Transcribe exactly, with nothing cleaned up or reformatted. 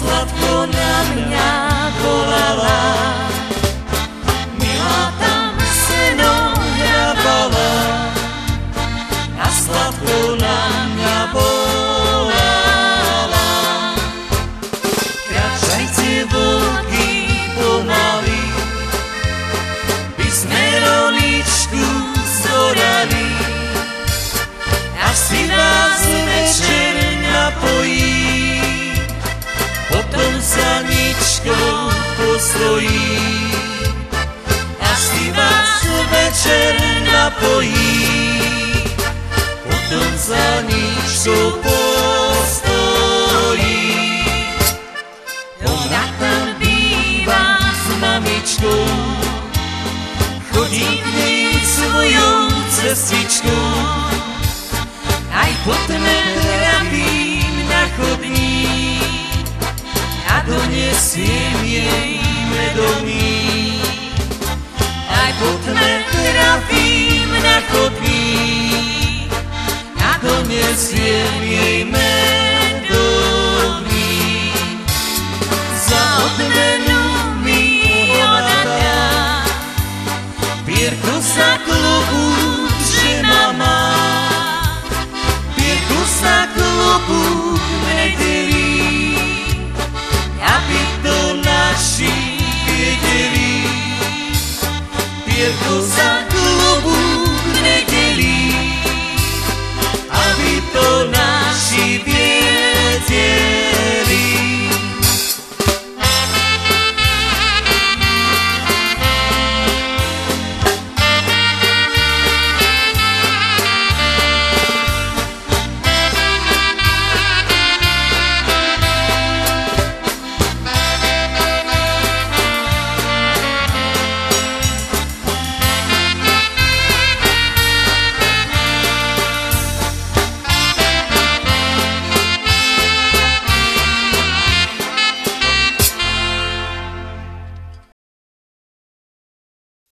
sladko na mňa volala. Milá tam seno hrávala, a sladko na mňa volala. Kráčajte vlky pomaly, by sme roličku zorali, asi vás večer napojí, potom sa ničkou postojí. Asi vás večer napojí, potom sa ničkou postojí. Ona tam býva s mamičkou, chodí k nej svojou cestičkou, aj potme trafím na chodník a donesiem jej medomík. Aj potme trafím na chodník a donesiem jej medomík.